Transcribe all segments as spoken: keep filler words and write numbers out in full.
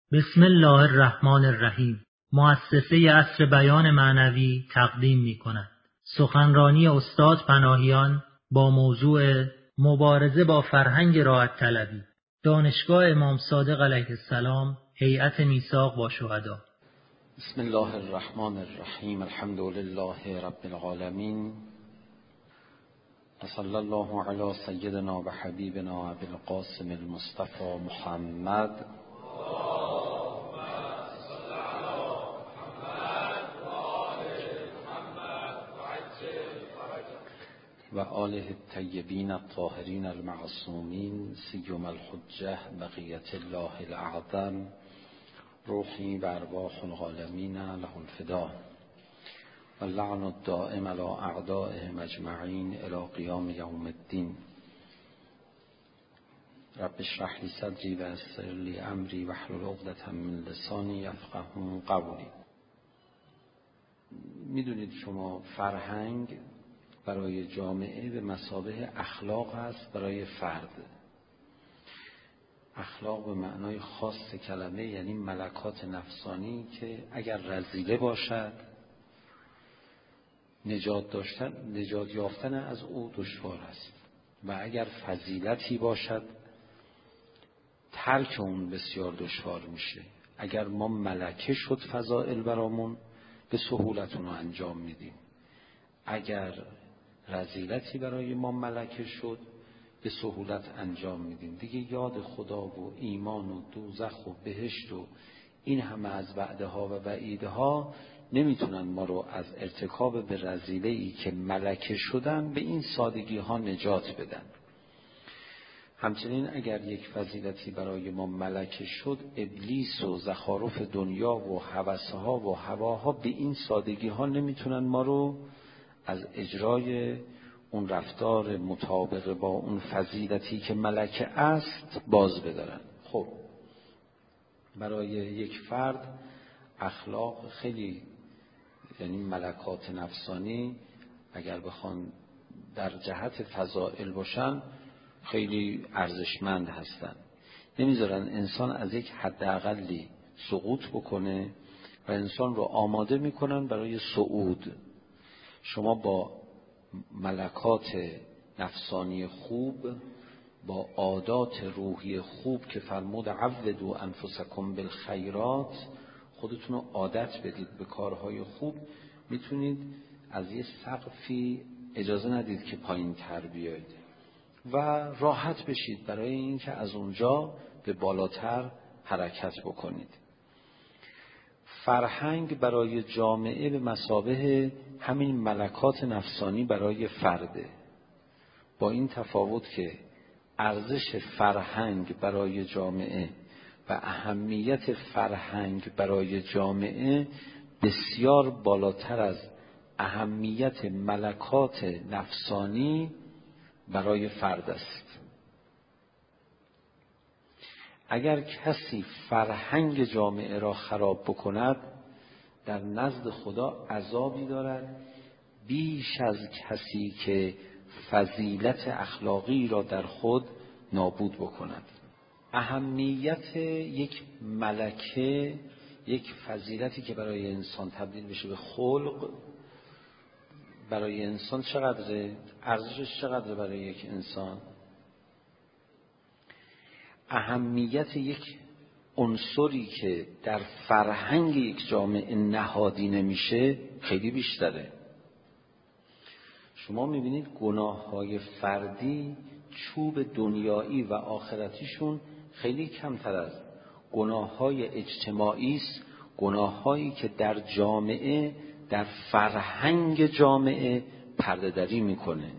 بسم الله الرحمن الرحیم. مؤسسه عصر بیان معنوی تقدیم می کند سخنرانی استاد پناهیان با موضوع مبارزه با فرهنگ راحت طلبی، دانشگاه امام صادق علیه السلام، هیئت میثاق با شهدا. بسم الله الرحمن الرحیم. الحمد لله رب العالمین و صلی الله علی سیدنا و حبیبنا ابی القاسم المصطفى محمد و آله الطیبین الطاهرین المعصومین سیما الحجة بقیة الله الاعظم روحی و ارواح العالمین له الفدا و اللعن الدائم علی اعدائهم اجمعین الی قیام یوم الدین. رب اشرح لی صدری و یسر لی امری واحلل عقدة من لسانی یفقهوا قولی. میدونید شما فرهنگ برای جامعه به مثابه اخلاق است برای فرد. اخلاق به معنای خاص کلمه یعنی ملکات نفسانی که اگر رذیله باشد نجات داشتن نجات یافتن از او دشوار است و اگر فضیلتی باشد ترک اون بسیار دشوار میشه. اگر ما ملکه شد فضائل برامون به سهولت اون رو انجام میدیم، اگر رذیلتی برای ما ملکه شد به سهولت انجام میدیم. دیگه یاد خدا و ایمان و دوزخ و بهشت و این همه از وعده ها و وعیده ها نمیتونن ما رو از ارتکاب به رذیله ای که ملکه شدن به این سادگی ها نجات بدن. همچنین اگر یک فضیلتی برای ما ملکه شد، ابلیس و زخارف دنیا و هوسها و هواها به این سادگی ها نمیتونن ما رو از اجرای اون رفتار مطابق با اون فضیلتی که ملکه است باز بدارن. خب برای یک فرد اخلاق خیلی، یعنی ملکات نفسانی اگر بخوان در جهت فضائل باشن خیلی ارزشمند هستن. نمیذارن انسان از یک حد اقلی سقوط بکنه و انسان رو آماده میکنن برای صعود. شما با ملکات نفسانی خوب، با عادات روحی خوب که فرمود عودوا انفسکم بالخیرات، خودتون رو عادت بدید به کارهای خوب، میتونید از یه سقفی اجازه ندید که پایین تر بیایید و راحت بشید برای اینکه از اونجا به بالاتر حرکت بکنید. فرهنگ برای جامعه به مثابه همین ملکات نفسانی برای فرده، با این تفاوت که ارزش فرهنگ برای جامعه و اهمیت فرهنگ برای جامعه بسیار بالاتر از اهمیت ملکات نفسانی برای فرد است. اگر کسی فرهنگ جامعه را خراب بکند در نزد خدا عذابی دارد بیش از کسی که فضیلت اخلاقی را در خود نابود بکند. اهمیت یک ملکه، یک فضیلتی که برای انسان تبدیل بشه به خلق، برای انسان چقدره؟ ارزشش چقدره برای یک انسان؟ اهمیت یک عنصری که در فرهنگ یک جامعه نهادی نمیشه خیلی بیشتره. شما میبینید گناههای فردی چوب دنیایی و آخرتیشون خیلی کمتر از گناههای اجتماعی است، گناههایی که در جامعه، در فرهنگ جامعه پرده دری میکنه.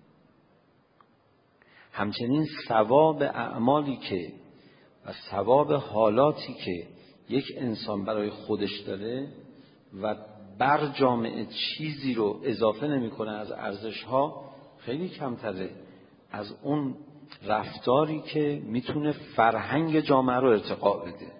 همچنین ثواب اعمالی که و ثواب حالاتی که یک انسان برای خودش داره و بر جامعه چیزی رو اضافه نمیکنه از ارزش‌ها خیلی کمتره از اون رفتاری که میتونه فرهنگ جامعه رو ارتقا بده.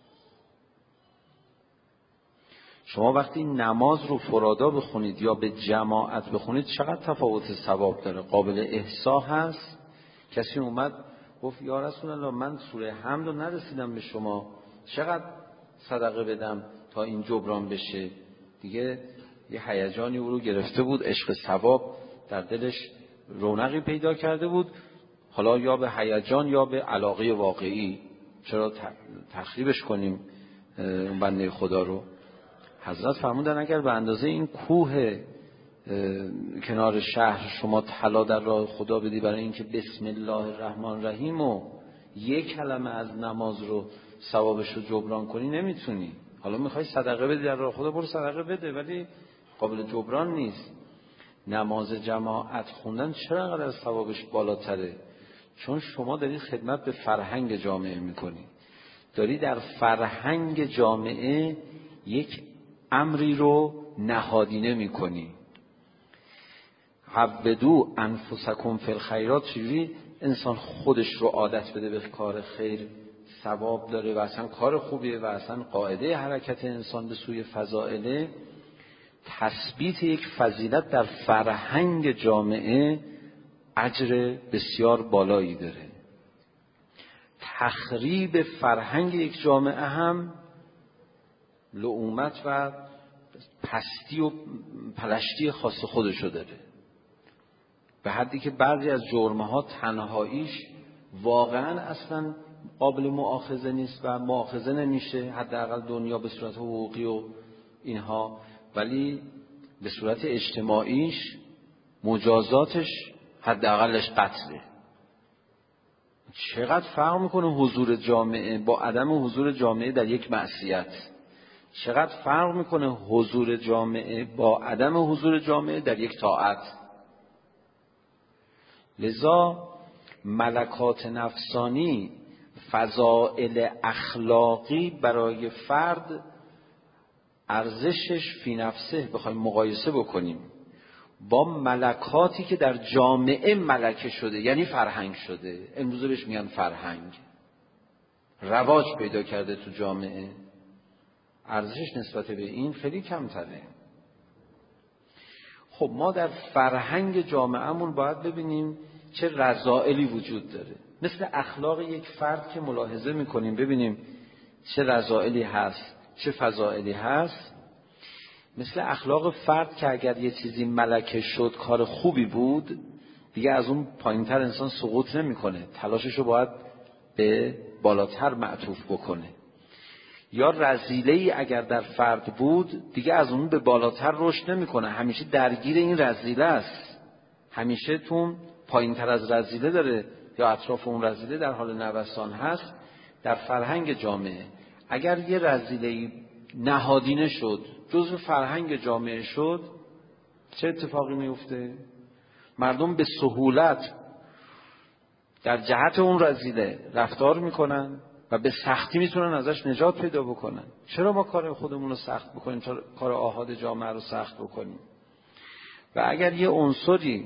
شما وقتی نماز رو فرادا بخونید یا به جماعت بخونید چقدر تفاوت ثواب داره، قابل احصا هست. کسی اومد گفت یا رسول الله من سوره حمد رو نرسیدم به شما، چقدر صدقه بدم تا این جبران بشه؟ دیگه یه هیجانی او رو گرفته بود، عشق ثواب در دلش رونقی پیدا کرده بود. حالا یا به هیجان یا به علاقه واقعی، چرا تخریبش کنیم بنده خدا رو؟ حضرت فرمودن اگر به اندازه این کوه کنار شهر شما طلا در راه خدا بدی برای اینکه بسم الله الرحمن الرحیم و یک کلمه از نماز رو ثوابش رو جبران کنی، نمیتونی. حالا میخوای صدقه بدی در راه خدا، برو صدقه بده، ولی قابل جبران نیست. نماز جماعت خوندن چرا انقدر ثوابش بالاتره؟ چون شما دارید خدمت به فرهنگ جامعه میکنی، داری در فرهنگ جامعه یک امری رو نهادینه میکنی. عبدو انفسکم فی الخیرات، چجوری انسان خودش رو عادت بده به کار خیر، ثواب داره و اصلا کار خوبیه و اصلا قاعده حرکت انسان به سوی فضائله. تثبیت یک فضیلت در فرهنگ جامعه اجر بسیار بالایی داره. تخریب فرهنگ یک جامعه هم لعومت و پستی و پلشتی خاص خودشو داره، به حدی که بعضی از جرمها تنهاییش واقعا اصلا قابل مؤاخذه نیست و مؤاخذه نمیشه، حداقل دنیا به صورت حقوقی و اینها، ولی به صورت اجتماعیش مجازاتش حداقلش قتله. چقدر فرق میکنه حضور جامعه با عدم حضور جامعه در یک معصیت؟ چقدر فرق میکنه حضور جامعه با عدم حضور جامعه در یک طاعت؟ لذا ملکات نفسانی، فضائل اخلاقی برای فرد ارزشش فی نفسه بخوایم مقایسه بکنیم با ملکاتی که در جامعه ملکه شده، یعنی فرهنگ شده، امروزه بهش میگن فرهنگ، رواج پیدا کرده تو جامعه، ارزشش نسبت به این خیلی کمتره. خب ما در فرهنگ جامعهمون باید ببینیم چه رذائلی وجود داره. مثل اخلاق یک فرد که ملاحظه میکنیم ببینیم چه رذائلی هست، چه فضائلی هست. مثل اخلاق فرد که اگر یه چیزی ملکه شد، کار خوبی بود، دیگه از اون پایینتر انسان سقوط نمیکنه، تلاششو باید به بالاتر معطوف بکنه. یا رذیله‌ای اگر در فرد بود، دیگه از اون به بالاتر رشد نمیکنه، همیشه درگیر این رذیله است، همیشه تو پایینتر از رذیله داره یا اطراف اون رذیله در حال نوسان هست. در فرهنگ جامعه اگر یه رذیله‌ای نهادینه شد، جزء فرهنگ جامعه شد، چه اتفاقی میفته؟ مردم به سهولت در جهت اون رذیله رفتار میکنن و به سختی میتونن ازش نجات پیدا بکنن. چرا ما کار خودمون رو سخت بکنیم، چرا کار آحاد جامعه رو سخت بکنیم؟ و اگر یه عنصری،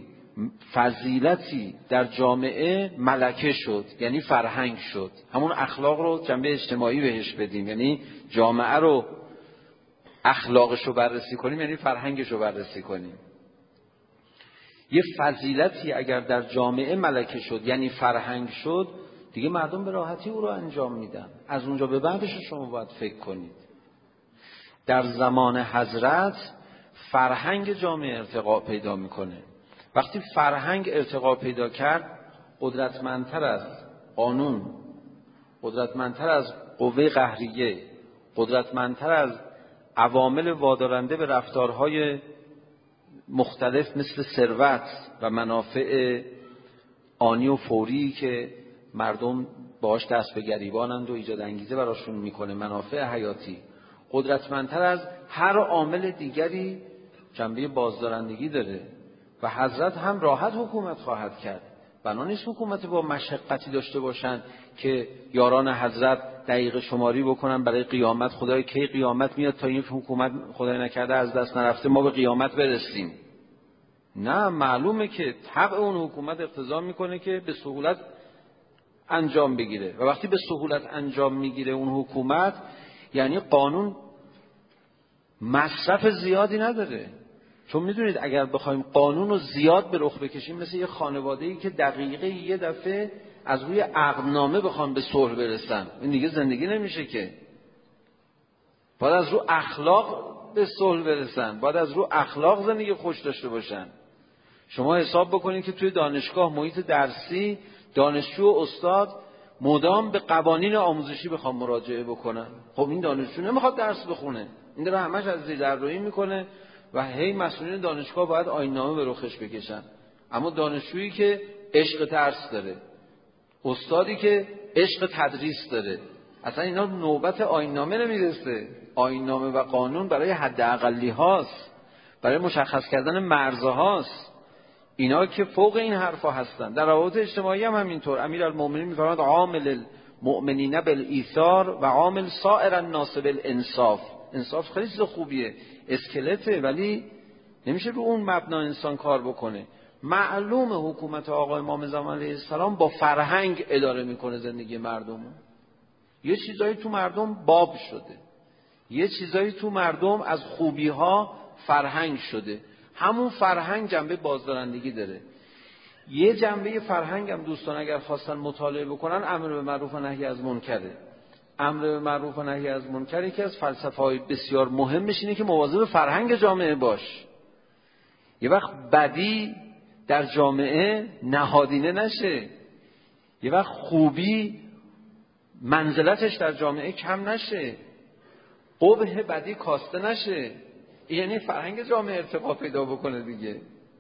فضیلتی در جامعه ملکه شد، یعنی فرهنگ شد، همون اخلاق رو جنبه اجتماعی بهش بدیم، یعنی جامعه رو اخلاقش رو بررسی کنیم، یعنی فرهنگش رو بررسی کنیم. یه فضیلتی اگر در جامعه ملکه شد، یعنی فرهنگ شد، دیگه مردم به راحتی او رو انجام میدن. از اونجا به بعدش شما باید فکر کنید. در زمان حضرت فرهنگ جامعه ارتقا پیدا میکنه. وقتی فرهنگ ارتقا پیدا کرد، قدرتمندتر از قانون، قدرتمندتر از قوه قهریه، قدرتمندتر از عوامل وادارنده به رفتارهای مختلف مثل ثروت و منافع آنی و فوری که مردم باهاش دست به گریبانند و ایجاد انگیزه براشون میکنه، منافع حیاتی، قدرتمندتر از هر عامل دیگری جنبه بازدارندگی داره و حضرت هم راحت حکومت خواهد کرد. بنا نیست حکومت با مشقتی داشته باشن که یاران حضرت دقیقه شماری بکنن برای قیامت، خدای کی قیامت میاد تا این حکومت خدای نکرده از دست نرفته ما به قیامت برسیم. نه، معلومه که طبع اون حکومت اقتضا میکنه که به سهولت انجام بگیره و وقتی به سهولت انجام میگیره اون حکومت، یعنی قانون مصرف زیادی نداره. چون میدونید اگر بخوایم قانون رو زیاد به رخ بکشیم، مثل یه خانواده‌ای که دقیقه یه دفعه از روی عقدنامه بخوام به صلح برسن، این دیگه زندگی نمیشه که. باید از رو اخلاق به صلح برسن، باید از رو اخلاق زندگی خوش داشته باشن. شما حساب بکنید که توی دانشگاه محیط درسی دانشجو و استاد مدام به قوانین آموزشی بخوام مراجعه بکنن. خب این دانشجو نمیخواد درس بخونه، این داره همش از زیر درویی میکنه و هی مسئولین دانشگاه باید آیین‌نامه به رخش بکشن. اما دانشجویی که عشق درس داره، استادی که عشق تدریس داره، اصلا اینا نوبت آیین‌نامه نمیرسه. آیین‌نامه و قانون برای حد اقلی هاست، برای مشخص کردن مرزهاست. اینا که فوق این حرفا هستن. در روابط اجتماعی هم همینطور. امیرالمومنین میفرماید عامل المؤمنین بالایثار و عامل سائر الناس بالانصاف. انصاف خیلی چیز خوبیه، اسکلته، ولی نمیشه رو اون مبنا انسان کار بکنه. معلوم حکومت آقا امام زمان علیه السلام با فرهنگ اداره میکنه زندگی مردم. یه چیزایی تو مردم باب شده، یه چیزایی تو مردم از خوبی ها فرهنگ شده. همون فرهنگ جنبه بازدارندگی داره. یه جنبه فرهنگ هم دوستان اگر خواستن مطالعه بکنن، امر به معروف و نهی از منکره. امر به معروف و نهی از منکر یکی از فلسفه‌های بسیار مهمش اینه که مواظب فرهنگ جامعه باش. یه وقت بدی در جامعه نهادینه نشه، یه وقت خوبی منزلتش در جامعه کم نشه، قبح بدی کاسته نشه. یعنی فرهنگ جامعه ارتقا پیدا بکنه دیگه.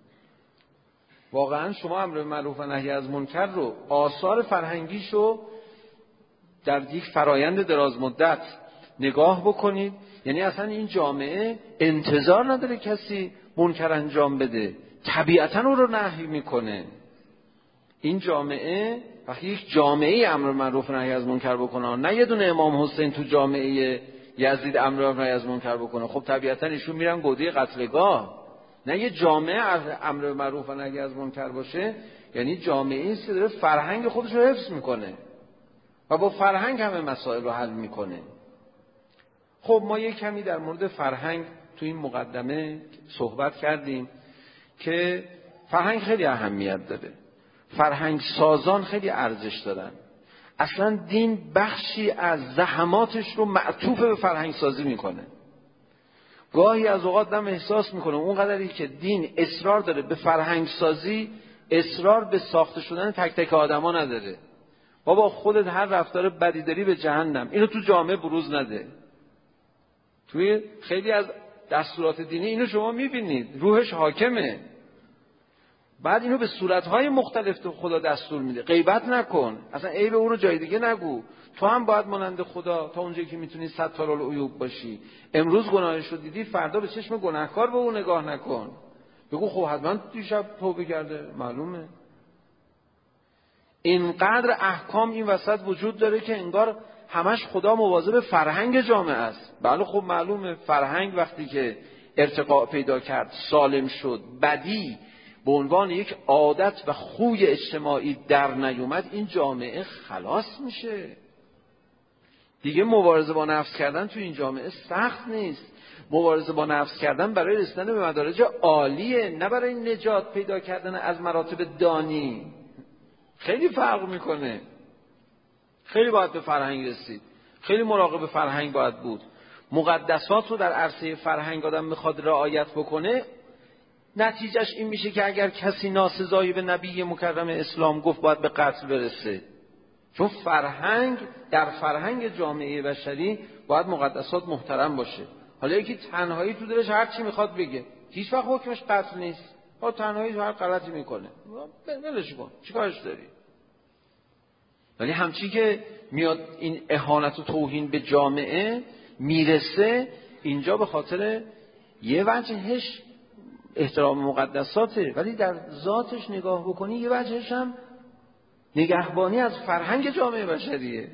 واقعا شما امر به معروف و نهی از منکر رو، آثار فرهنگیشو در یک فرایند دراز مدت نگاه بکنید. یعنی اصلا این جامعه انتظار نداره کسی منکر انجام بده، طبیعتا او رو نهی میکنه. این جامعه وقتی یک جامعه امر به معروف و نهی از منکر بکنه، نه یه دونه امام حسین تو جامعه یزید امر به نهی از منکر بکنه، خب طبیعتا ایشون میرن گودی قتلگاه. نه یه جامعه امر به معروف و نهی از منکر باشه، یعنی جامعه است که داره فرهنگ خودش رو حفظ میکنه و با فرهنگ همه مسائل رو حل میکنه. خب ما یک کمی در مورد فرهنگ تو این مقدمه صحبت کردیم که فرهنگ خیلی اهمیت داره، فرهنگ سازان خیلی ارزش دارن. اصلا دین بخشی از زحماتش رو معطوف به فرهنگ سازی میکنه. گاهی از اوقات دم احساس میکنه اون قدری که دین اصرار داره به فرهنگ سازی، اصرار به ساخته شدن تک تک آدما نداره. بابا خودت هر رفتار بدی داری به جهنم، اینو تو جامعه بروز نده. توی خیلی از دستورات دینی اینو شما میبینید، روحش حاکمه. بعد اینو به صورتهای مختلف تو خدا دستور میده. غیبت نکن، اصلا عیب اون رو جای دیگه نگو. تو هم باید مانند خدا تا اونجایی که میتونی ستار العیوب باشی. امروز گناهش رو دیدی، فردا به چشم گناهکار به اون نگاه نکن. بگو خب حتما دیشب توبه کرده، معلومه. اینقدر احکام این وسط وجود داره که انگار همش خدا مواظب فرهنگ جامعه است. بله خب معلومه فرهنگ وقتی که ارتقا پیدا کرد، سالم شد، بدی به عنوان یک عادت و خوی اجتماعی در نیومد، این جامعه خلاص میشه. دیگه مبارزه با نفس کردن تو این جامعه سخت نیست. مبارزه با نفس کردن برای رسیدن به مدارج عالیه، نه برای نجات پیدا کردن از مراتب دانی. خیلی فرق میکنه. خیلی باید به فرهنگ رسید، خیلی مراقب فرهنگ باید بود. مقدسات رو در عرصه فرهنگ آدم میخواد رعایت بکنه، نتیجهش این میشه که اگر کسی ناسزایی به نبی مکرم اسلام گفت، باید به قتل برسه. چون فرهنگ، در فرهنگ جامعه بشری باید مقدسات محترم باشه. حالا یکی تنهایی تو دلش هر چی میخواد بگه، هیچ وقت حکمش قتل نیست. ها تنهایی هر غلطی میکنه، ولش کن، چیکارش داری؟ ولی همچی که میاد این اهانت و توهین به جامعه میرسه، اینجا به خاطر یه وجهش احترام مقدساته، ولی در ذاتش نگاه بکنی یه وجهش هم نگهبانی از فرهنگ جامعه بشریه.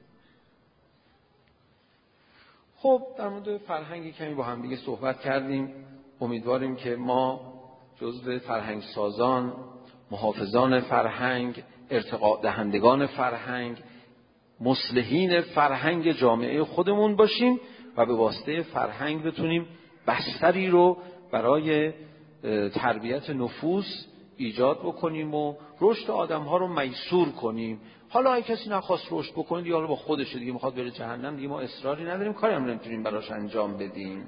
خب در مورد فرهنگی کمی با هم دیگه صحبت کردیم. امیدواریم که ما جزو فرهنگ سازان، محافظان فرهنگ، ارتقا دهندگان فرهنگ، مصلحین فرهنگ جامعه خودمون باشیم و به واسطه فرهنگ بتونیم بستری رو برای تربیت نفوس ایجاد بکنیم و رشد آدم‌ها رو میسور کنیم. حالا اگه کسی نخواست رشد بکنه دیگه حالا با خودشه، دیگه میخواد بره جهنم، دیگه ما اصراری نداریم، کاری هم نمیتونیم براش انجام بدیم.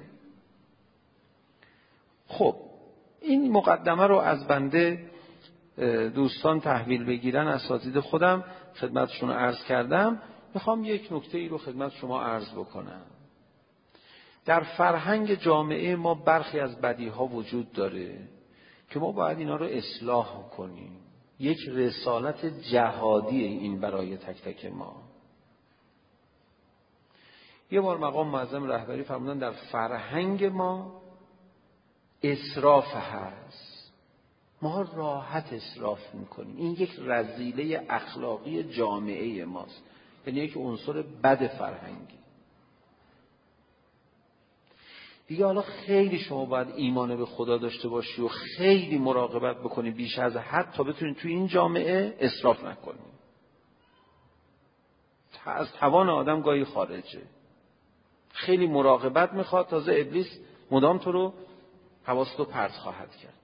خب این مقدمه رو از بنده دوستان تحویل بگیرن، اساتید خودم خدمتشون عرض کردم. میخوام یک نکته ای رو خدمت شما عرض بکنم. در فرهنگ جامعه ما برخی از بدیها وجود داره که ما باید اینا رو اصلاح کنیم. یک رسالت جهادی این برای تک تک ما. یه بار مقام معظم رهبری فرمودن در فرهنگ ما اسراف هست، ما راحت اسراف میکنیم. این یک رذیله اخلاقی جامعه ماست، یعنی یک عنصر بد فرهنگی. دیگه حالا خیلی شما باید ایمان به خدا داشته باشی و خیلی مراقبت بکنی بیش از حد تا بتونی توی این جامعه اسراف نکنی. از توان آدم گاهی خارجه. خیلی مراقبت میخواد، تازه ابلیس مدام تو رو حواستو پرت خواهد کرد.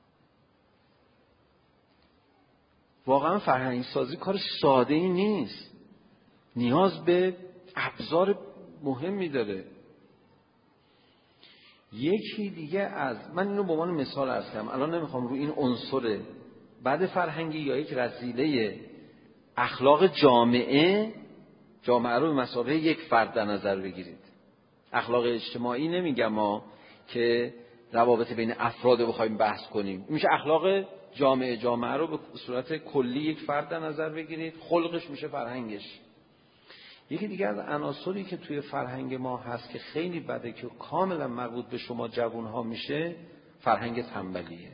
واقعا فرهنگ سازی کار ساده ای نیست، نیاز به ابزار مهمی داره. یکی دیگه از من اینو به عنوان مثال عرض کردم، الان نمیخوام رو این عنصر بد فرهنگی یا یک رذیله اخلاق جامعه جامعه رو به مثابه یک فرد در نظر بگیرید. اخلاق اجتماعی نمیگم ما که روابط بین افراد بخوایم بحث کنیم، میشه اخلاق جامعه جامعه رو به صورت کلی یک فرد در نظر بگیرید، خلقش میشه فرهنگش. یکی دیگه از عناصری که توی فرهنگ ما هست که خیلی بده که کاملا مربوط به شما جوانها میشه، فرهنگ تنبلیه.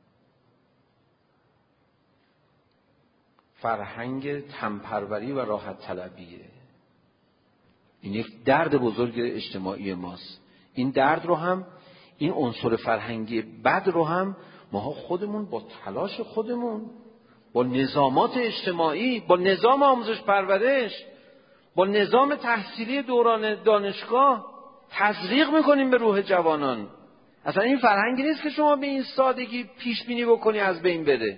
فرهنگ تنپروری و راحت طلبیه. این یک درد بزرگ اجتماعی ماست. این درد رو هم، این عنصر فرهنگی بد رو هم ما خودمون با تلاش خودمون، با نظامات اجتماعی، با نظام آموزش پرورش، با نظام تحصیلی دوران دانشگاه تزریق میکنیم به روح جوانان. اصلا این فرهنگی نیست که شما به این سادگی پیش بینی بکنی از بین بره.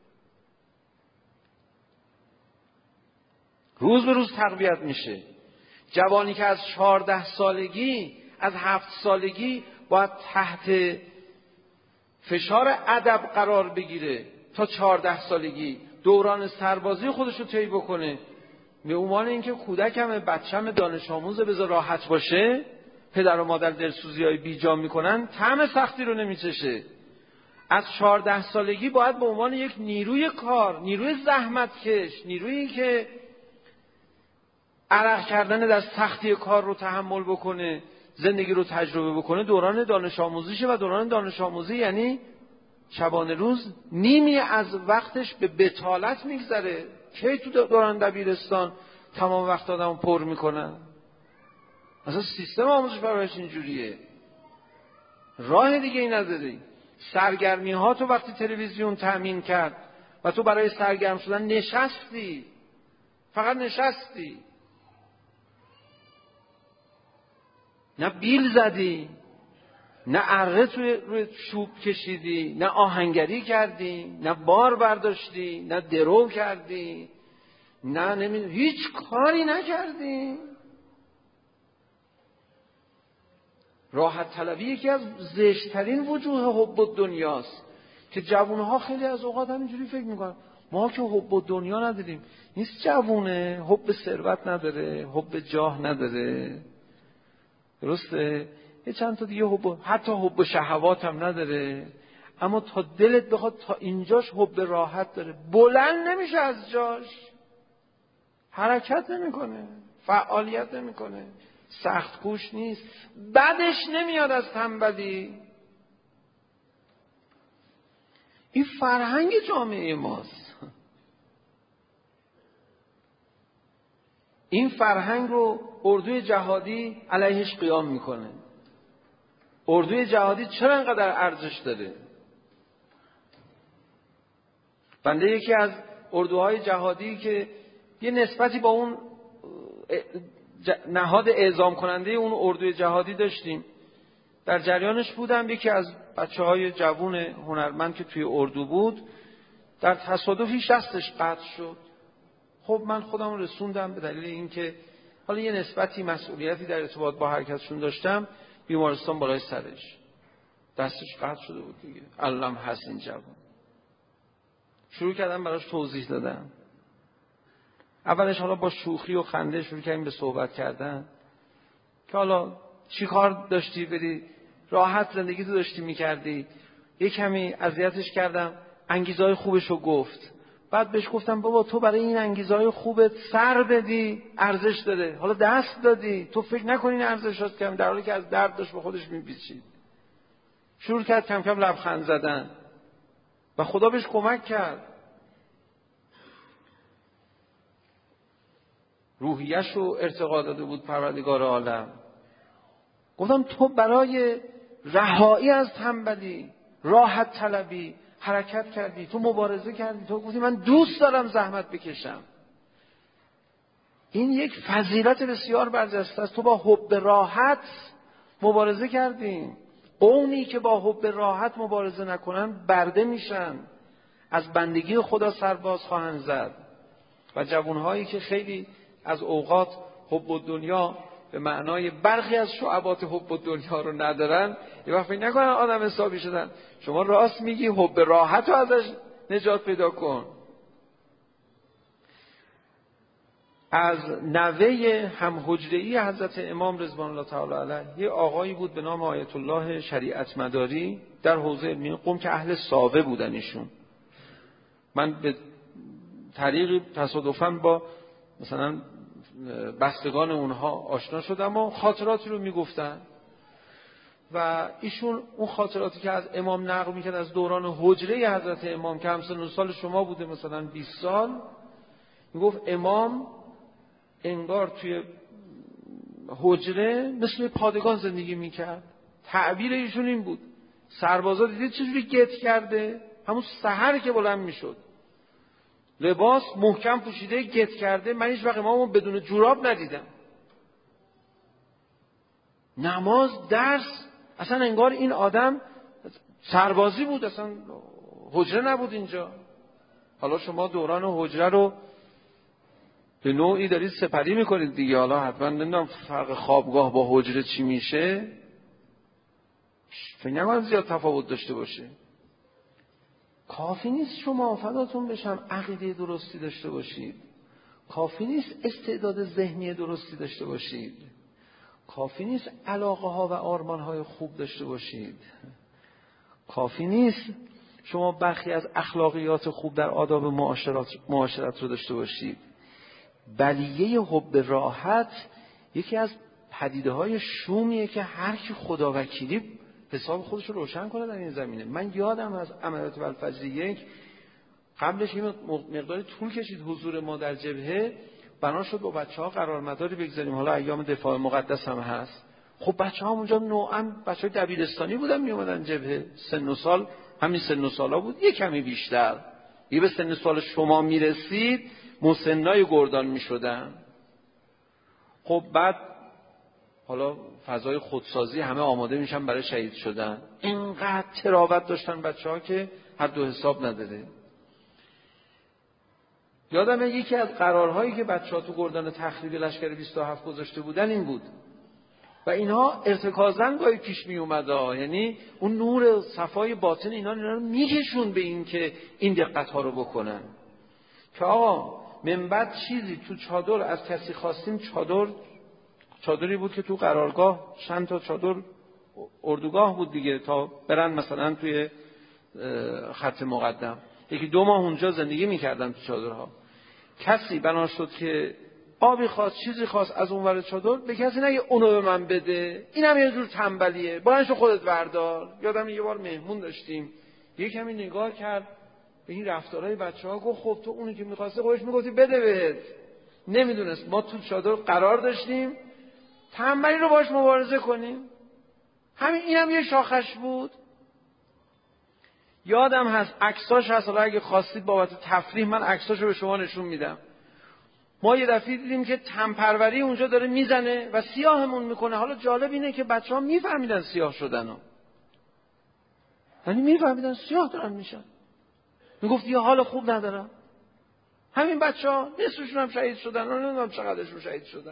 روز به روز تقویت میشه. جوانی که از چهارده سالگی، از هفت سالگی باید تحت فشار ادب قرار بگیره تا چهارده سالگی دوران سربازی خودش رو طی بکنه، به عنوان اینکه کودکم بچه‌م دانش آموز بذار راحت باشه، پدر و مادر دلسوزی‌های بیجا میکنن، طعم سختی رو نمیچشه. از چهارده سالگی باید به عنوان یک نیروی کار، نیروی زحمتکش، نیرویی که عرق کردن در سختی کار رو تحمل بکنه، زندگی رو تجربه بکنه، دوران دانش آموزیشه. و دوران دانش آموزی یعنی شبانه روز نیمی از وقتش به بتالت میگذره. کی تو دوران دبیرستان تمام وقت آدمو پر میکنن؟ اصلا سیستم آموزش پرورش اینجوریه، راه دیگه ای نداری. سرگرمی ها تو وقتی تلویزیون تامین کرد و تو برای سرگرم شدن نشستی، فقط نشستی، نه بیل زدی، نه اره توی روی چوب کشیدی، نه آهنگری کردی، نه بار برداشتی، نه درو کردی، نه نمیدونم هیچ کاری نکردی. راحت طلبی یکی از زشترین وجوه حب دنیاست که جوانها خیلی از اوقات همینجوری فکر میکنن ما که حب دنیا نداریم. نیست جوونه حب ثروت نداره، حب جاه نداره، درسته؟ یه چند تا دیگه حب، حتی حب شهوات هم نداره، اما تا دلت بخواد تا اینجاش حب راحت داره، بلند نمیشه از جاش، حرکت نمیکنه، فعالیت نمیکنه، سخت کوش نیست، بعدش نمیاد از تنبلی. این فرهنگ جامعه ماست. این فرهنگ رو اردوی جهادی علیهش قیام میکنه. اردوی جهادی چرا اینقدر ارزش داره؟ بنده یکی از اردوهای جهادی که یه نسبتی با اون نهاد اعزام کننده اون اردوی جهادی داشتیم، در جریانش بودم. یکی از بچه‌های جوون هنرمند که توی اردو بود در تصادفی دستش قطع شد. خب من خودم رسوندم به دلیل اینکه حالا یه نسبتی مسئولیتی در ارتباط با حرکتشون داشتم، بیمارستان بالای سرش دستش قطع شده بود دیگه. علم هست این جوان. شروع کردم براش توضیح دادم. اولش حالا با شوخی و خنده شروع کردیم به صحبت کردن که حالا چی کار داشتی بری راحت زندگی تو داشتی میکردی. یه کمی اذیتش کردم، انگیزهای خوبشو گفت. بعد بهش گفتم بابا تو برای این انگیزهای خوبت سر بدی ارزش داره، حالا دست دادی، تو فکر نکنی این ارزشات کم، در حالی که از درد داشت به خودش میپیچید. شروع کرد کم کم لبخند زدن و خدا بهش کمک کرد. روحیش رو ارتقا داده بود پروردگار عالم. گفتم تو برای رهایی از تنبلی، راحت طلبی حرکت کردی، تو مبارزه کردی، تو گفتی من دوست دارم زحمت بکشم. این یک فضیلت بسیار برجسته است. تو با حب راحت مبارزه کردی. قومی که با حب راحت مبارزه نکنن برده میشن، از بندگی خدا سرباز خواهند زد. و جوانهایی که خیلی از اوقات حب الدنیا به معنای برخی از شعبات حب الدنیا رو ندارن، یه وقت فکر نکنن آدم حسابی شدن. شما راست میگی، حب راحت رو ازش نجات پیدا کن. از نوه هم حجره‌ای حضرت امام رضوان الله تعالی علیه یه آقایی بود به نام آیت الله شریعت مداری در حوزه علمی قم که اهل ساوه بودن. ایشون من به طریق تصادفاً با مثلا بستگان اونها آشنا شدم و خاطراتی رو میگفتن و ایشون اون خاطراتی که از امام نقل میکرد از دوران حجره حضرت امام که همسن سال شما بوده مثلا بیست سال، میگفت امام انگار توی حجره مثل پادگان زندگی میکرد. تعبیر ایشون این بود سربازا دیدید چجوری گت کرده؟ همون سحر که بلند میشد لباس محکم پوشیده گت کرده. من هیچ وقت امامو بدون جوراب ندیدم. نماز، درس، اصلا انگار این آدم سربازی بود، اصلا حجره نبود اینجا. حالا شما دوران حجره رو به نوعی دارید سپری میکنید دیگه. حالا حتما نمیدونم فرق خوابگاه با حجره چی میشه، فکر نکنم زیاد تفاوت داشته باشه. کافی نیست شما فداتون بشم عقیده درستی داشته باشید، کافی نیست استعداد ذهنی درستی داشته باشید، کافی نیست علاقه ها و آرمان های خوب داشته باشید، کافی نیست شما برخی از اخلاقیات خوب در آداب معاشرت, معاشرت رو داشته باشید. بلیه حب راحت یکی از پدیده های شومیه که هر کی خدا وکیلی حساب خودش رو روشن کنه در این زمینه. من یادم از عملیات والفجر یک قبلش این مقداری طول کشید حضور ما در جبهه، بنا شد با بچه‌ها قرارمداری بگذاریم، حالا ایام دفاع مقدس هم هست. خب بچه‌ها اونجا نوعاً بچه‌های دبیرستانی بودن می اومدن جبهه، سن و سال همین سن و سالا بود، یه کمی بیشتر. یه به سن و سال شما میرسید مسنای گردان میشدن. خب بعد حالا فضای خودسازی همه آماده میشن برای شهید شدن. اینقدر تراوت داشتن بچه‌ها که حد و حساب نداره. یادمه یکی از قرارهایی که بچه‌ها تو گردان تخریب لشکر بیست و هفت گذاشته بودن این بود و اینها ارتکازاً گاهی پیش می اومده، یعنی اون نور صفای باطن اینا اینا رو میکشون به این که این دقت‌ها رو بکنن که آقا من بعد چیزی تو چادر از کسی خواستیم. چادر چادری بود که تو قرارگاه چند تا چادر اردوگاه بود دیگه تا برن مثلا توی خط مقدم. یکی دو ماه اونجا زندگی میکردن تو چادرها. کسی بنا شد که آبی خواست چیزی خواست از اون ور چادر، به کسی نگه اونو به من بده، اینم یه جور تنبلیه، بلندشو خودت بردار. یادم یه بار مهمون داشتیم، یه کمی نگاه کرد به این رفتارهای بچه‌ها، گفت خب تو اونی که می‌خواسته خودش میگفتی بده بهت. نمیدونست ما تو چادر قرار داشتیم تنبلی رو باش مبارزه کنیم. همین اینم یه شاخش بود. یادم هست عکساش هست، حالا اگه خواستید بابت تفریح من عکساشو به شما نشون میدم. ما یه دفعه دیدیم که تنپروری اونجا داره میزنه و سیاهمون میکنه. حالا جالب اینه که بچه ها میفهمیدن سیاه شدن ها. یعنی میفهمیدن سیاه دارن میشن. میگفت یه حال خوب ندارم. همین بچه ها نصفشون هم شهید شدن. من نمیدونم چقدرشون شهید شدن.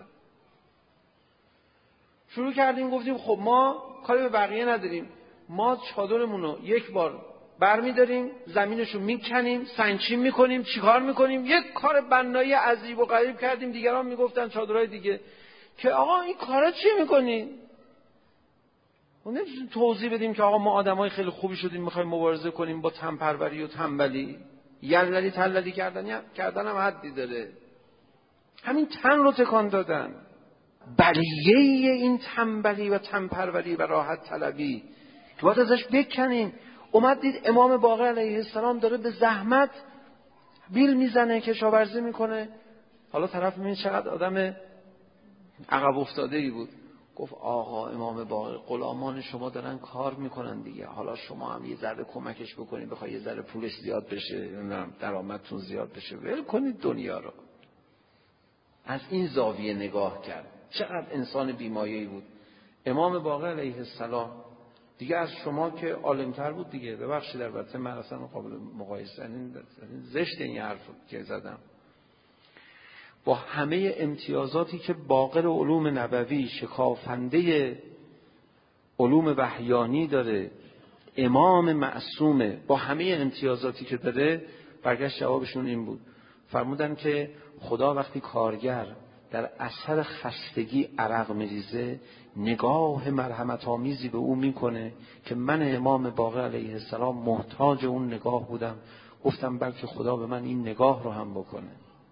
شروع کردیم گفتیم خب ما کاری به بقیه نداریم. ما چادرمون رو یک بار برمیداریم، زمینشو میکنیم، سنگچین میکنیم، چیکار میکنیم؟ یک کار بنایی عجیب و غریب کردیم. دیگران میگفتن چادرهای دیگه که آقا این کارا چی میکنین؟ ما نمیتونیم توضیح بدیم که آقا ما آدمای خیلی خوبی شدیم میخوایم مبارزه کنیم با تنپروری و تنبلی. یللی تللی کردن کردن هم حدی داره. همین تن رو تکان دادن. بلیه این تنبلی و تنپروری و راحت طلبی که باید ازش بکنیم. اومد دید امام باقر علیه السلام داره به زحمت بیل میزنه، کشاورزی میکنه. حالا طرف میبینه چقدر آدم عقب افتاده ای بود. گفت آقا امام باقر غلامان شما دارن کار میکنن دیگه، حالا شما هم یه ذره کمکش بکنید، بخوای یه ذره پولش زیاد بشه، نمیدونم درآمدتون زیاد بشه، ول کنید دنیا رو. از این زاویه نگاه کرد. چقدر انسان بیمایه‌ای بود امام باقر علیه السلام. دیگه از شما که عالم‌تر بود دیگه. ببخشید البته من اصلا قابل مقایسه این زشت این حرف که زدم. با همه امتیازاتی که باقر علوم نبوی شکافنده علوم وحیانی داره، امام معصومه، با همه امتیازاتی که داره، برگشت جوابشون این بود. فرمودن که خدا وقتی کارگر در اثر خستگی عرق میریزه، نگاه مرحمت آمیزی به او میکنه که من امام باقر علیه السلام محتاج اون نگاه بودم. گفتم بلکه خدا به من این نگاه رو هم بکنه.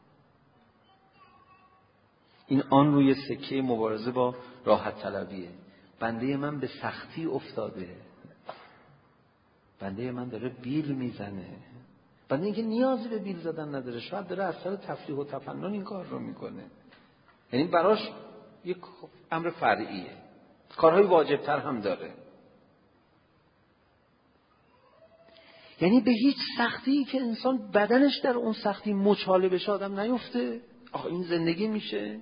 این آن روی سکه مبارزه با راحت طلبیه. بنده من به سختی افتاده، بنده من داره بیل میزنه. بنده اینکه نیازی به بیل زدن نداره، شاید داره از سر تفریح و تفنن این کار رو میکنه. یعنی براش یک امر فرعیه، کارهای واجبتر هم داره. یعنی به هیچ سختی که انسان بدنش در اون سختی مچاله بشه آدم نیفته. آخه این زندگی میشه؟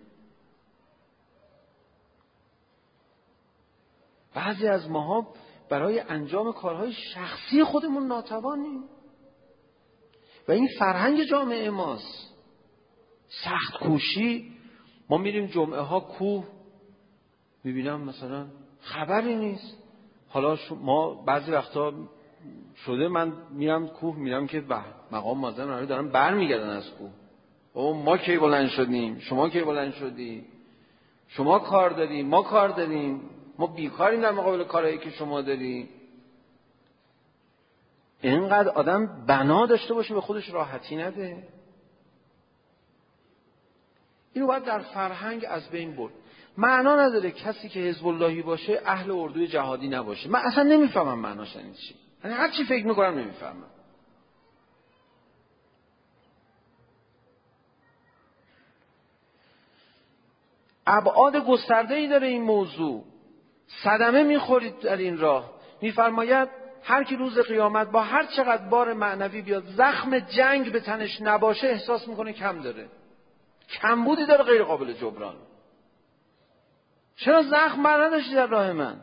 بعضی از ماها برای انجام کارهای شخصی خودمون ناتوانیم و این فرهنگ جامعه ماست. سخت کوشی. ما میریم جمعه ها کوه، میبینم مثلا خبری نیست. حالا ما بعضی وقتا شده من میرم کوه، میرم که به مقام معظم رهبری دارن بر میگردن از کوه. او ما کی بلند شدیم، شما کی بلند شدی، شما کار داریم، ما کار داریم، ما بیکاریم در مقابل کارهایی که شما داری. اینقدر آدم بنا داشته باشه به خودش راحتی نده. اینو باید در فرهنگ از بین برد. معنا نداره کسی که حزب اللهی باشه اهل اردوی جهادی نباشه. من اصلا نمیفهمم معناش یعنی چی. یعنی هر چی فکر میکنم نمیفهمم. ابعاد گسترده‌ای داره این موضوع. صدمه میخورید در این راه. میفرماید هر کی روز قیامت با هر چقدر بار معنوی بیاد زخم جنگ به تنش نباشه احساس میکنه کم داره، کمبودی داره غیر قابل جبران. چرا زخم بر نداشتی در راه من؟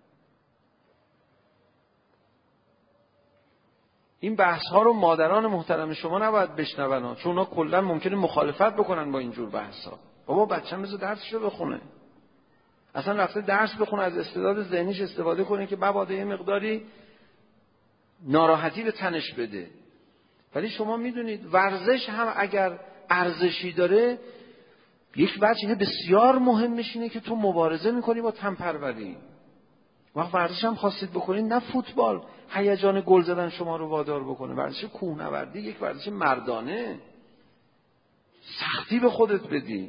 این بحث ها رو مادران محترم شما نباید بشنون، چون اونا کلا ممکنه مخالفت بکنن با اینجور بحث ها. بابا بچه‌م بذار درسشو بخونه. اصلا رفته درس بخونه، از استعداد ذهنیش استفاده کنه که مبادا یه مقداری ناراحتی به تنش بده. ولی شما میدونید ورزش هم اگر ارزشی داره، یک وجه بسیار مهمش اینه که تو مبارزه میکنی با تنپروری. وقت ورزش هم خواستید بکنید، نه فوتبال هیجان گل زدن شما رو وادار بکنه. ورزش کوهنوردی یک ورزش مردانه، سختی به خودت بدی.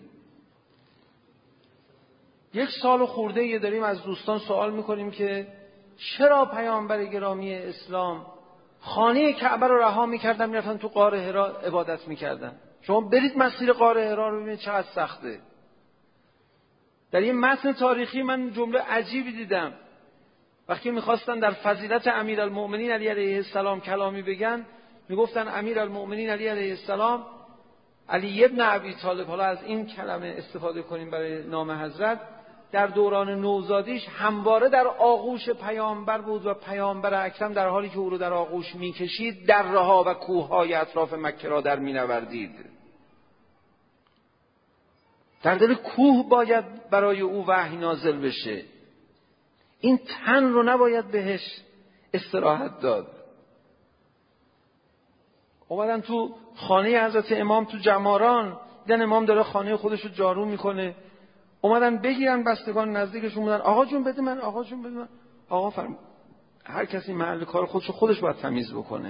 یک سال خورده یه داریم از دوستان سوال میکنیم که چرا پیامبر گرامی اسلام خانه کعبه رو رها میکردن میرفتن تو غار حرا عبادت میکردن؟ شما برید مسیر غار حرا رو ببینید چقدر سخته. در یه متن تاریخی من جمله عجیبی دیدم. وقتی میخواستن در فضیلت امیرالمؤمنین علی علیه السلام کلامی بگن، میگفتن امیرالمؤمنین علی علیه السلام علی ابن ابی طالب، حالا از این کلمه استفاده کنیم برای نام حضرت، در دوران نوزادیش همواره در آغوش پیامبر بود و پیامبر اکرم در حالی که او رو در آغوش میکشید دره‌ها و کوههای اطراف مکه را در مینوردید. در دل کوه باید برای او وحی نازل بشه. این تن رو نباید بهش استراحت داد. اومدن تو خانه حضرت امام تو جماران، دیدن امام داره خانه خودش رو جارو میکنه. اومدن بگیرن بستگان نزدیکشون بودن، آقا جون بده من، آقا جون بده من. آقا فرم هر کسی محل کار خودش خودش باید تمیز بکنه.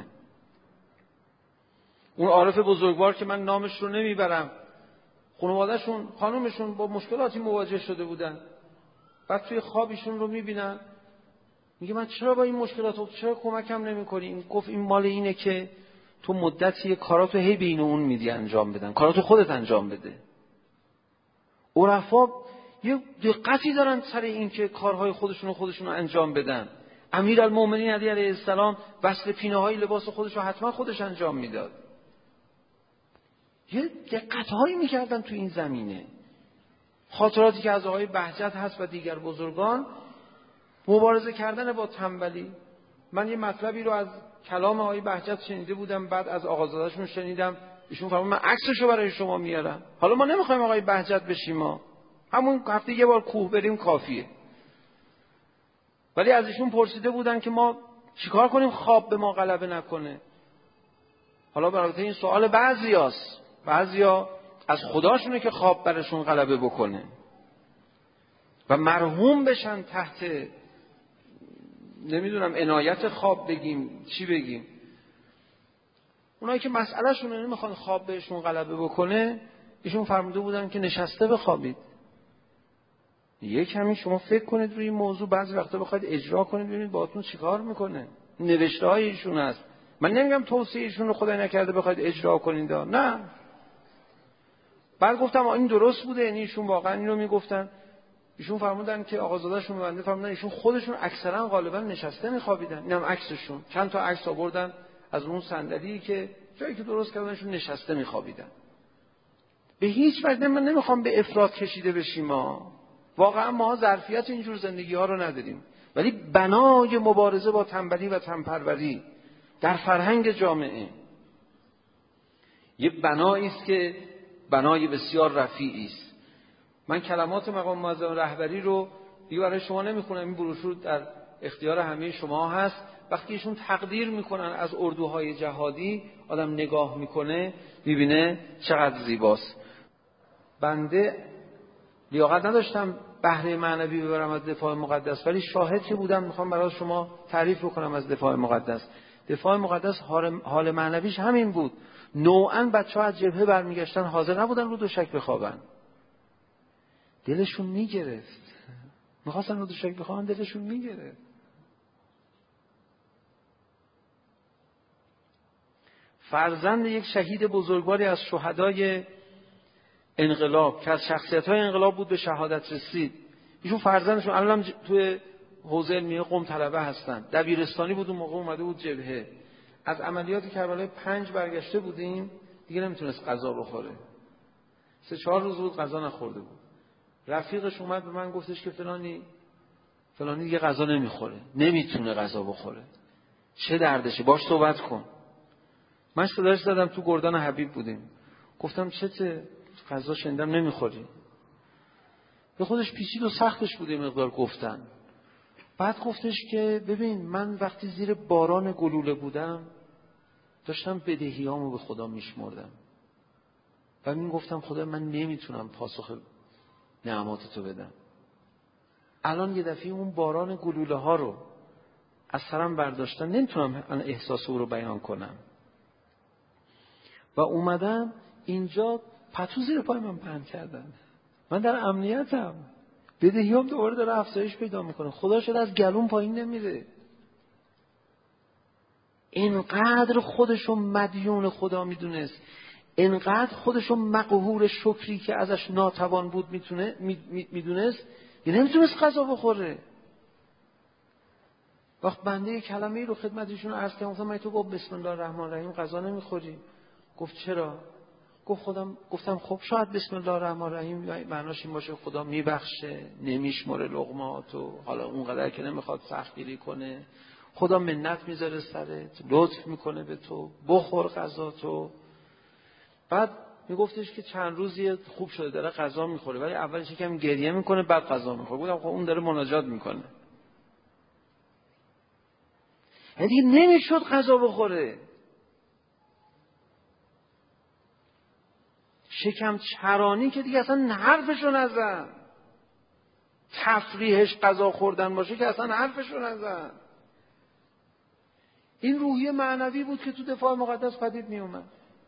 اون عارف بزرگوار که من نامش رو نمیبرم، خانواده‌شون خانومشون با مشکلاتی مواجه شده بودن، بعد توی خوابشون رو میبینن، میگه من چرا با این مشکلات چرا کمکم نمی‌کنی؟ این گفت این مال اینه که تو مدتی کاراتو هی بین اون میدی انجام بدن، کاراتو خودت انجام بده. عرفا یه دقتی دارن سر این که کارهای خودشونو خودشونو انجام بدن. امیرالمومنین علی علیه السلام وصل پینه‌های لباس خودشو حتما خودش انجام میداد. یه دقت‌هایی میکردن تو این زمینه. خاطراتی که از آقای بهجت هست و دیگر بزرگان، مبارزه کردن با تنبلی. من یه مطلبی رو از کلام آقای بهجت شنیده بودم، بعد از آقازاده‌شون شنیدم، ایشون فرمودن من عکسشو برای شما میارم. حالا ما نمیخوایم آقای بهجت بشیم، ما همون هفته یه بار کوه بریم کافیه. ولی از ایشون پرسیده بودن که ما چیکار کنیم خواب به ما غلبه نکنه. حالا برای این سوال بعضیاست، بعضیا از خداشونه که خواب برشون غلبه بکنه و مرحوم بشن تحت نمیدونم عنایت خواب بگیم چی بگیم. اونایی که مسئله شونه نمیخوان خواب بهشون غلبه بکنه، ایشون فرموده بودن که نشسته بخوابید. یه کمی شما فکر کنید روی این موضوع، بعضی وقتا بخواید اجرا کنید ببینید باهاتون چیکار میکنه. نوشته های ایشون هست. من نمیگم توصیه ایشون رو خدای نکرده بخواید اجرا کنید، نه. بعد گفتم این درست بوده، یعنی ایشون واقعا اینو میگفتن. ایشون فرمودن که آقازاده‌شون بنده فرمودن ایشون خودشون اکثرا غالبا نشسته میخوابیدن. اینم عکسشون، چند تا عکس آوردن از اون صندلی که جایی که درست کردنشون نشسته میخوابیدن. به هیچ وجه من نمیخوام به افراط کشیده بشیم، ما واقعا ما ظرفیت اینجور زندگی ها رو نداریم، ولی بنای مبارزه با تنبلی و تنپروری در فرهنگ جامعه یه بنایی است که بنای بسیار رفیعی است. من کلمات مقام معظم رهبری رو دیگه برای شما نمیخونم، این بروشور در اختیار همه شما هست. وقتی ایشون تقدیر میکنن از اردوهای جهادی، آدم نگاه میکنه میبینه چقدر زیباست. بنده لیاقت نداشتم بهره معنوی ببرم از دفاع مقدس، ولی شاهد که بودم میخوام برای شما تعریف بکنم از دفاع مقدس. دفاع مقدس حال معنویش همین بود. نوعاً بچه‌ها از جبهه برمیگشتن حاضر نبودن رو دوشک بخوابن. دلشون میگرفت، میخواستن رو دوشک بخوابن، دلشون میگرفت. فرزند یک شهید بزرگواری از شهدای انقلاب که از شخصیت‌های انقلاب بود به شهادت رسید. ایشون فرزندشون الان هم توی حوزه علمیه قم طلبه هستن. دبیرستانی بود اون موقع، اومده بود جبهه. از عملیات کربلای پنج برگشته بودیم، دیگه نمیتونست غذا بخوره. سه چهار روز بود غذا نخورده بود. رفیقش اومد به من گفتش که فلانی فلانی دیگه غذا نمیخوره، نمیتونه غذا بخوره. چه دردشه؟ باش صحبت کن. من صداش زدم، تو گردان حبیب بودیم. گفتم چته؟ غذا شنیدم نمیخوری. به خودش پیچید و سختش بوده مقدار گفتن. بعد گفتش که ببین من وقتی زیر باران گلوله بودم داشتم بدهیامو به خدا میشمردم و من گفتم خدا من نمیتونم پاسخ نعماتتو بدم. الان یه دفعه اون باران گلوله ها رو از سرم برداشتن، نمیتونم احساس او رو بیان کنم و اومدم اینجا پتو زیر پای من پهن کردن. من در امنیتم، بدهیام دوباره داره افزایش پیدا میکنه. خدا شده از گلوم پایین نمیره. اینقدر خودشو مدیون خدا میدونست، اینقدر خودشو مقهور شکری که ازش ناتوان بود میتونه میدونست، یه نمیتونست غذا بخوره. وقت بنده یک کلمه ای رو خدمتشون عرض کردم، گفتم من تو گفت بسم الله الرحمن الرحیم غذا نمیخوری؟ گفت چرا؟ گفت خودم گفتم خب شاید بسم الله الرحمن الرحیم معناش این باشه خدا میبخشه، نمیشمره لقماتو، حالا اونقدر که نمیخواد سختگیری کنه، خدا منت میذاره سرت، لطف میکنه به تو، بخور غذاتو. بعد میگفتش که چند روزی خوب شده داره غذا میخوره، ولی اولش یکم گریه میکنه بعد غذا میخوره. گفتم خب اون داره مناجات میکنه. یعنی نمیشد غذا بخوره. شکم چرانی که دیگه اصلا حرفشو نزن. تفریحش غذا خوردن باشه که اصلا حرفشو نزن. این روحیه معنوی بود که تو دفاع مقدس پدید می اومد.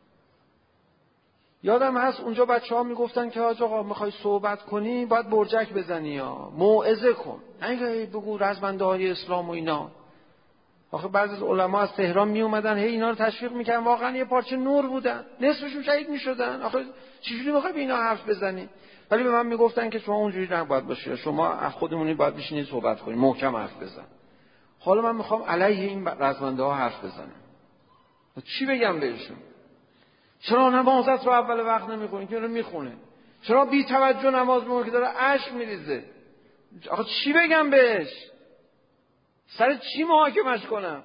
یادم هست اونجا بچه ها می گفتن که آج آقا میخوای صحبت کنی باید برجک بزنی یا موعظه کن، نه بگو رزمنده های اسلام و اینا. آخه بعضی از علما از تهران می اومدن هی اینا رو تشویق میکنن، واقعا یه پارچه نور بودن، نصفشون شهید میشدن. آخه چجوری میخوای به اینا حرف بزنی؟ ولی به من میگفتن که شما اونجوری نباید باشی، شما خودمونی باید بشینید صحبت کنید، محکم حرف بزن. حالا من میخوام علیه این رزمنده ها حرف بزنم. چی بگم بهشون؟ چرا نمازت رو اول وقت نمیخونی که رو میخونه؟ چرا بی توجه نماز میخونه که داره اشک میریزه؟ آخه چی بگم بهش؟ سر چی محاکمش کنم؟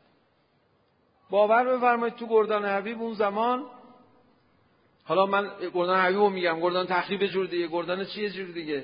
باور بفرمایید تو گردان حبیب اون زمان، حالا من گردان حبیب رو میگم، گردان تخریب جور دیگه، گردان چیه جور دیگه،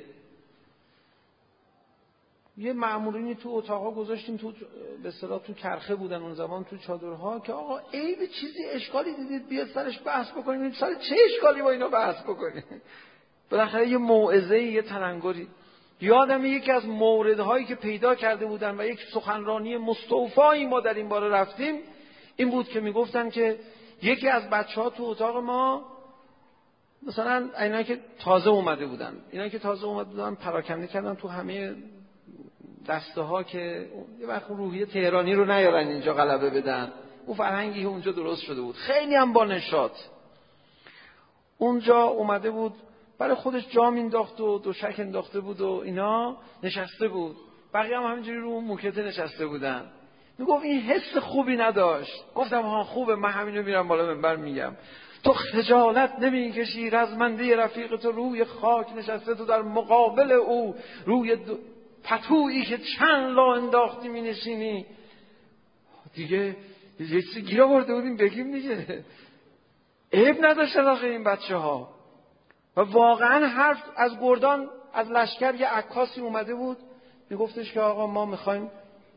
یه مامورینی تو اتاقا گذاشتیم، تو به اصطلاح تو کرخه بودن اون زمان، تو چادرها، که آقا عیب چیزی اشکالی دیدید بیاد سرش بحث بکنیم، سر چه اشکالی با اینا بحث بکنیم؟ بالاخره یه موعظه، یه تلنگری. یادم یکی از موردهایی که پیدا کرده بودن و یک سخنرانی مستوفایی ما در این باره رفتیم این بود که میگفتن که یکی از بچه‌ها تو اتاق ما، مثلا اینا که تازه اومده بودن اینا که تازه اومده بودن پراکنده کردن تو همه دسته ها که یه وقت روحیه تهرانی رو نیارن اینجا غلبه بدن. اون فرهنگی اونجا درست شده بود، خیلی هم با نشاط. اونجا اومده بود برای خودش جام انداخت و دوشک انداخته بود و اینا، نشسته بود. بقیه هم همینجوری رو موکته نشسته بودن. میگفت این حس خوبی نداشت. گفتم ها خوبه، من همینو میرم بالا منبر میگم. تو خجالت نمیکشی؟ رزمنده رفیق تو روی خاک نشسته، تو در مقابل او روی دو... پتویی که چند لا انداختی می نشینی. دیگه یه چیزی گیر آورده بودیم بگیم دیگه. عیب نداشتن آخه این بچه ها. و واقعا حرف از گردان، از لشکر یه عکاسی اومده بود میگفتش که آقا ما میخوایم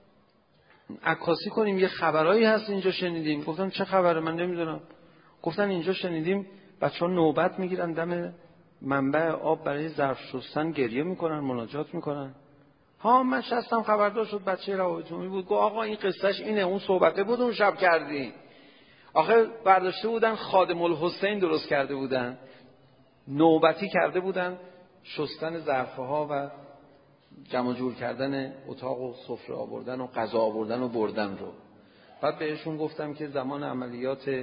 عکاسی کنیم، یه خبرایی هست اینجا شنیدیم. گفتم چه خبره؟ من نمیدونم. گفتن اینجا شنیدیم بچه ها نوبت میگیرن دم منبع آب برای ظرف شستن، گریه میکنن، مناجات میکنن. ها من شستم خبردار شد، بچه روابط عمومی بود. گفت آقا این قصهش اینه، اون صحبته بود اون شب کردی. آخه برداشته بودن خادم الحسین درست کرده بودن، نوبتی کرده بودن شستن ظرفه ها و جمع جور کردن اتاق و سفره آوردن و غذا آوردن و بردن رو. بعد بهشون گفتم که زمان عملیات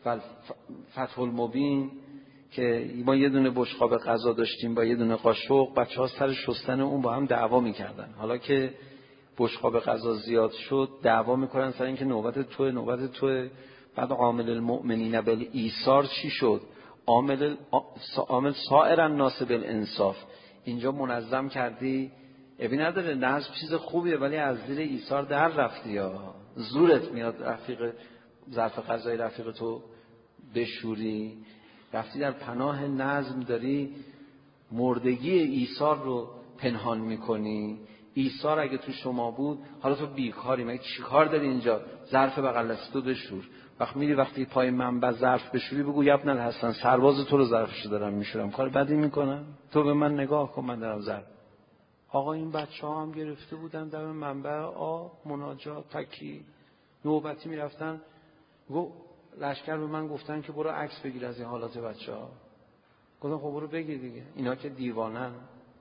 فتح المبین که ما یه دونه بشقاب غذا داشتیم با یه دونه قاشق، بچه‌ها سر شستن اون با هم دعوا می‌کردن. حالا که بشقاب غذا زیاد شد دعوا می‌کنن سر اینکه نوبت توئه نوبت توئه. بعد عامل المؤمنین بالایثار چی شد؟ عامل عامل سائر الناس بالانصاف. اینجا منظم کردی، ابی نداره، نظم چیز خوبیه ولی از زیر ایثار در رفتی یا زورت میاد رفیق ظرف غذای رفیق تو بشوری. رفتی در پناه نظم داری مردگی ایثار رو پنهان میکنی. ایثار اگه تو شما بود حالا تو بیکاری، مگه چیکار داری اینجا؟ ظرف بغل دستو بشور. وقت میری وقتی پای منبع ظرف بشوری بگو یبن الحسن سرباز تو رو ظرفشو دارم میشورم، کار بدی میکنم؟ تو به من نگاه کن، من دارم ظرف. آقا این بچه ها هم گرفته بودن دم منبع آب، مناجات، تکی، نوبتی میرفتن. گفت لشکر به من گفتن که برو عکس بگیر از این حالات بچه ها. گفتم خب برو بگیر دیگه، اینا که دیوانن.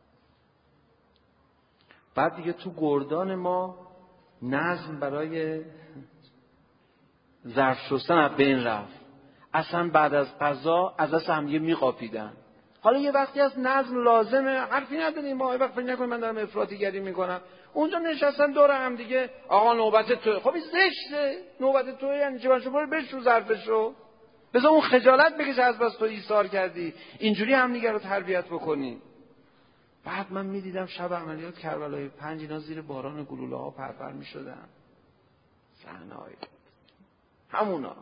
بعد دیگه تو گردان ما نظم برای ظرف شستن از بین رفت. اصلا بعد از قضا از دست هم یه میقاپیدن. حالا یه وقتی از نظم لازمه، حرفی نداریم ما. یه وقت فکر نکنید من دارم افراطی گری میکنم. اونجا نشستن دور هم دیگه، آقا نوبت توئه. خب این زشته، نوبت توئه یعنی چی؟ باشه برو بشو ظرفشو. بذار اون خجالت بکشه از بس تو ایثار کردی، اینجوری هم دیگه رو تربیت بکنی. بعد من میدیدم شب عملیات کربلای پنج اینا زیر باران گلوله ها پرپر میشدن. صحنه‌ای همونا.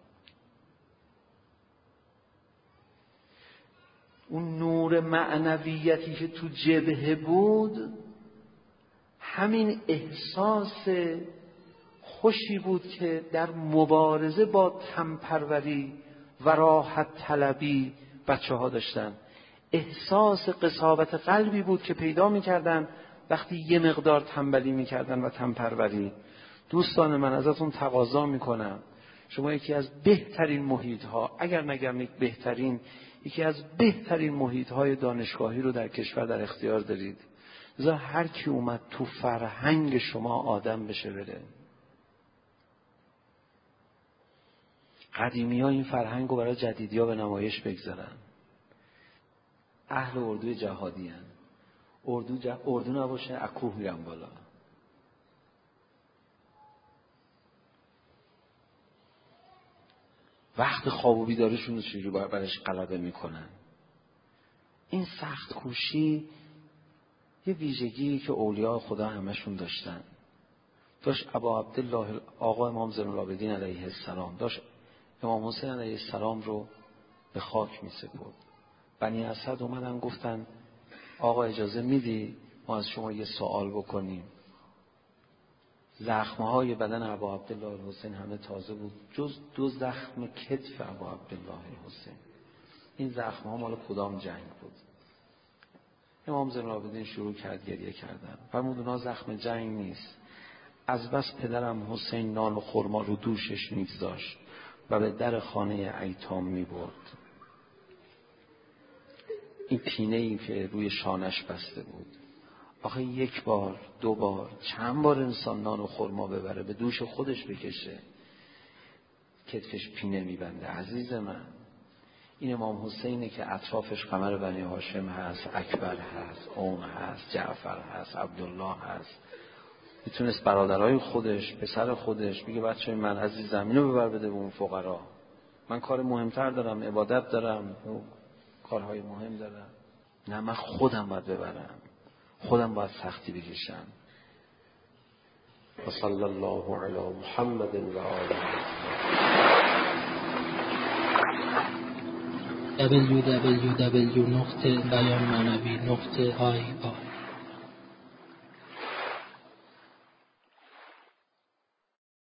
اون نور معنویتی که تو جبهه بود، همین احساس خوشی بود که در مبارزه با تنپروری و راحت طلبی بچه ها داشتن. احساس قساوت قلبی بود که پیدا میکردن وقتی یه مقدار تنبلی میکردن و تنپروری. دوستان من ازتون تقاضا میکنم شما یکی از بهترین محیط ها، اگر نگم یک بهترین، یکی از بهترین محیط های دانشگاهی رو در کشور در اختیار دارید. لذا هر کی اومد تو فرهنگ شما آدم بشه بره. قدیمی ها این فرهنگ رو برای جدیدی ها به نمایش بگذارن. اهل اردوی جهادی هن. اردو, جه... اردو نباشه اکوه میرن بالا. وقت خواب و بیدارشون رو چجوری باید برش غلبه میکنن. این سخت کوشی یه ویژگی که اولیاء خدا همشون داشتن. داشت ابا عبدالله آقا امام زین العابدین علیه السلام داشت امام حسین علیه السلام رو به خاک می سپرد. بنی اسد اومدن گفتن آقا اجازه میدی ما از شما یه سوال بکنیم. زخمهای بدن ابا عبدالله حسین همه تازه بود جز دو زخم کتف ابا عبدالله حسین. این زخمها مال کدام جنگ بود؟ امام زین العابدین شروع کرد گریه کردن. فرمود اونا زخم جنگ نیست. از بس پدرم حسین نان و خرما رو دوشش میگذاشت و به در خانه ایتام میبرد. این پینه ای که روی شانش بسته بود. آخه یک بار، دو بار، چند بار انسان نان و خرما ببره به دوش خودش بکشه کتفش پینه میبنده. عزیز من، این امام حسینه که اطرافش قمر بنی هاشم هست، اکبر هست، اون هست، جعفر هست، عبدالله هست. میتونست برادرای خودش، پسر خودش بگه بچه من عزیزم اینو ببر بده به اون فقرا، من کار مهمتر دارم، عبادت دارم، کارهای مهم دارم. نه، من خودم باید ببرم، خودم باید سختی بکشم. و صلی الله علی محمد و آله دبلیو دبلیو دبلیو دات بیان معنوی دات آی آر